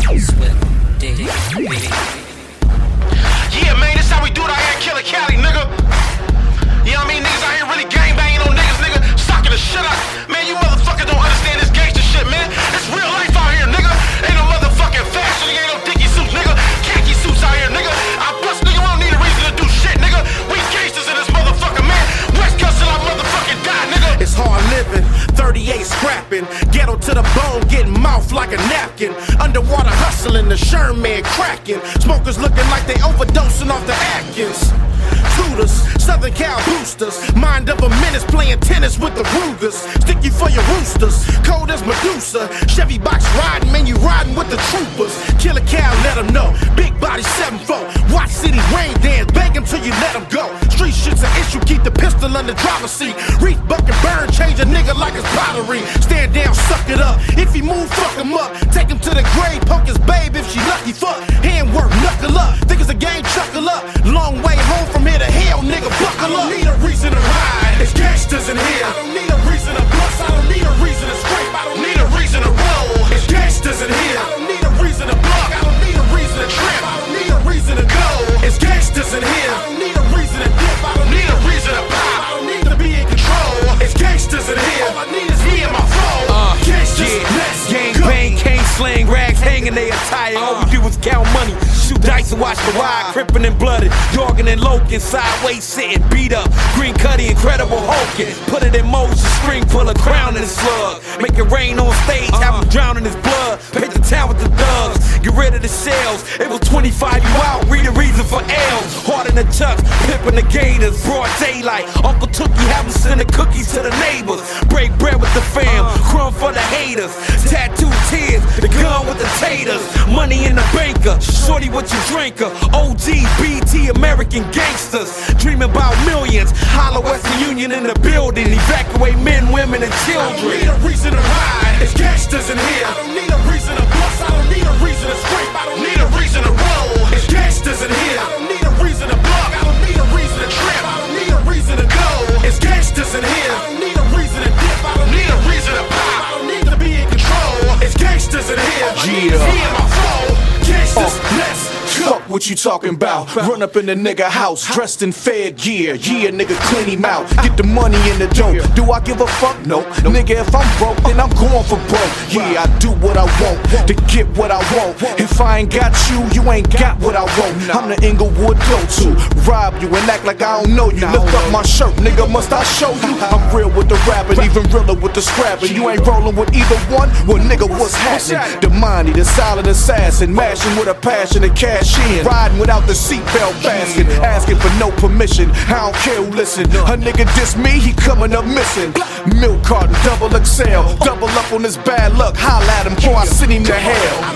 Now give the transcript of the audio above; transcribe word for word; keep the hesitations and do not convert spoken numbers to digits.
Yeah, man, this how we do it out here in Killer Cali, nigga. You know what I mean? Niggas out here really gangbanging on niggas, nigga. Stocking the shit up. Man, you motherfuckers don't understand this gangster shit, man. It's real life out here, nigga. Ain't no motherfucking fashion, ain't no dicky suits, nigga. Khaki suits out here, nigga. I bust, nigga, we don't need a reason to do shit, nigga. We gangsters in this motherfucker, man. West Coast till I motherfucking die, nigga. It's hard living, thirty-eight scrapping, ghetto to the bone, getting mouth like a napkin. Underwater hustling, the Sherman cracking. Smokers looking like they overdosing off the Atkins. Tutors, Southern Cal boosters, mind of a menace playing tennis with the Rugers. Sticky for your roosters, cold as Medusa. Chevy box riding, man, you riding with the troopers. Killer Cal, let them know, big body seven four. Watch City rain dance, bang him till you let him go. Street shit's an issue, keep the pistol on the driver's seat. Reach, buck and burn, change a nigga like it's pottery. Stand down, suck it up, if he move, fuck him up. Take him to the grave, poke his babe if she lucky, fuck. Handwork, knuckle up, think it's a game, chuckle up. Long way home from here to hell, nigga, buckle up. I don't need a reason to ride, it's gangsters in here. I don't need a reason to bust, I don't need a reason to scrape. I don't need a reason to roll, it's gangsters in here. I don't need a reason to block, I don't need a reason to trip. I don't need a reason to go, it's gangsters in here. I don't need a reason to dip, I don't need a reason to pop. I don't need to be in control, it's gangsters in here. All I need is me and my phone. Uh, gangsters, yeah. Let's gang go. Bang, cane slang, rags hanging they attire. Uh. All we do is count money, shoot dice and watch the ride. Crippin' and blooded, dogging and loking, sideways sitting, beat up. Green Cuddy, incredible hulking. Put it in motion, string pull a crown in his slug. Make it rain on stage, have him drown in his blood. Paint the town with the thugs, get rid of the shells. It was twenty-five, you out, read the reason for L's. Hard in the chucks, pimpin' the gators, broad daylight. Uncle Tookie have him sending cookies to the neighbors. Break bread with the fam, crumb for the haters. Tattoo tears, the gun with the taters. Money in the banker, shorty what you drinker. O G, B T, American gangsters. Dreaming about millions, Hollow Western Union in the building. Evacuate men, women, and children. I don't need a reason to ride, it's gangsters in here. I don't need a reason to bust, I don't need a reason to scrape. I don't need a reason to roll, it's gangsters in here. I don't need a reason to block, I don't need a reason to trip. I don't need a reason to go, it's gangsters in here. I don't need a reason to dip, I don't need a reason to pop. I don't need to be in control, it's gangsters in here. All I need is me and my phone. Gangsters, let's fuck what you talking about? Run up in the nigga house, dressed in fed gear. Yeah, nigga, clean him out. Get the money in the dope. Do I give a fuck? No. Nigga, if I'm broke, then I'm going for broke. Yeah, I do what I want to get what I want. If I ain't got you, you ain't got what I want. I'm the Inglewood go-to. Rob you and act like I don't know you. Lift up my shirt, nigga, must I show you? I'm real with the rapping, even realer with the scrapping. You ain't rolling with either one? Well, nigga, what's happening? The money, the silent assassin, mashing with a passion to cash in. Riding without the seatbelt basket, asking for no permission. I don't care who listen. A nigga diss me, he coming up missing. Milk carton, double X L, double up on his bad luck. Holla at him before I send him to hell.